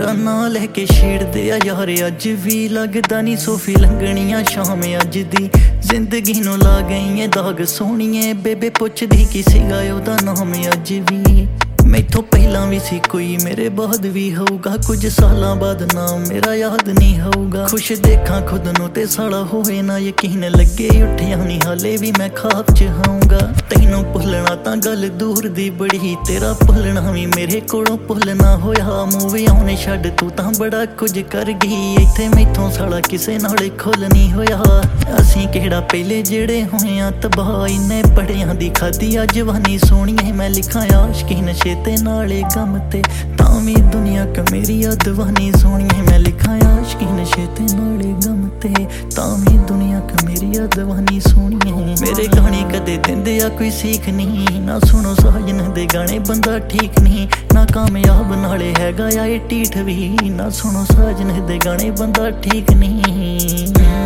तेरा नां लैके छेड़दे आ यार अज भी लगदा नी सोफी लंघनियां शाम अज दी जिंदगी नूं ला गई दाग सोहणीए बेबे पुछदी की सीगा ओहदा नाम अज भी मैथों पहला भी सी कोई मेरे बाद भी होगा कुछ सालां बाद नाम मेरा याद नहीं होगा खुश देखा खुद नूं ते साला होए ना यकीन लगे उठिया नहीं हाले भी मैं ख्वाब च होऊंगा तैनूं भुलना तां गल दूर दी बड़ी तेरा भुलना भी मेरे कोलों भुलना होया मूवी आने छड्ड तू तां बड़ा कुछ कर गई इत्थे मैथों साला किसे नाल खुल नहीं होया असीं किहड़ा पहले जेड़े होए आ तबाह इन्ने बड़ियां दी खादी आ जवानी सोहणीए मैं लिखां आशिकी नशे ते नाले गम ते तां भी दुनिया क मेरी दीवानी सोहणीए मैं लिखां आशिकी नशे ते नाले गम ते तां भी दुनिया क मेरी दीवानी सोहणीए मेरे गाने कदे दिंदे आ कोई सीख नहीं ना सुनो साजन दे गाने बंदा ठीक नहीं ना कामयाब नाले हैगा या ये ढीठ भी ना सुनो साजन दे गाने बंदा ठीक नहीं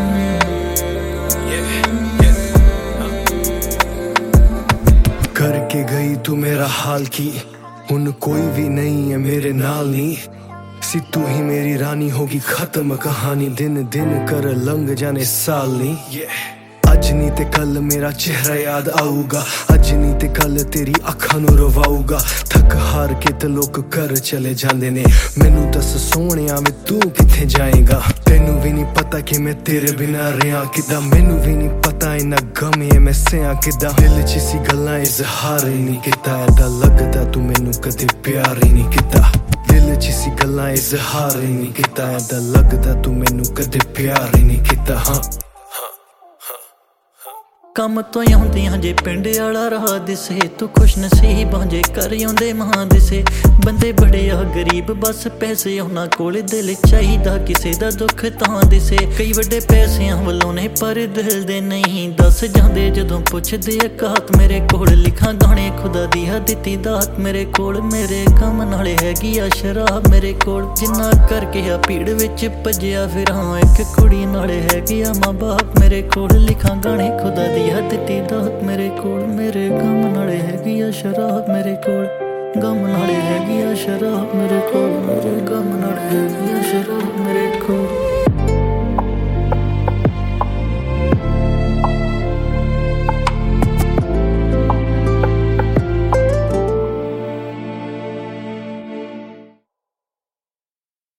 करके गई तू मेरा हाल की हुन कोई भी नहीं है मेरे नाल नी सी तू ही मेरी रानी होगी खत्म कहानी दिन दिन कर लंघ जाने साल नी अज नी ते कल मेरा चेहरा याद आऊगा अज नी ते कल तेरी अखां नूं रवाऊगा थक हार के ते लोग घर चले जांदे ने मैनू दस सोहणिया वे तू किथे जाएगा तैनू भी नहीं पता कि मैं तेरे बिना रहा किदा मैनू भी नहीं पता इन्ना गम है मैं सहा किदा दिल च सी गल्लां इजहार ही नहीं कीता ऐदा लगदा तू मैनू कदे प्यार ही नहीं कीता दिल च सी गल्लां इजहार ही नहीं कीता ऐदा लगदा तू मैनू कदे प्यार ही नहीं कीता हाँ कम तो आउंदियां जे पिंड आला राह दिसे तू खुश नसीब जे कर आउंदे मां दिसे बंदे बड़े आ गरीब बस पैसे उन्हां कोल दिल चाहीदा किसे दा दुख तां दिसे कई वड्डे पैसियां वल्लों ने पर दिल दे नहीं दस जांदे जदों पुछदे औकात मेरे कोल लिखां गाने खुदा दी हा दित्ती दात मेरे कोल मेरे गम नाले हैगी आ शराब मेरे कोल जिन्ना करके आ भीड़ विच भज्जिया फिरां इक कुड़ी नाले हैगी आ मां बाप मेरे कोल लिखां गाने खुदा दी दित्ती दात मेरे कोल मेरे गम नाले हैगी आ शराब मेरे कोल गम नाले हैगी आ शराब मेरे कोल मेरे गम नाले हैगी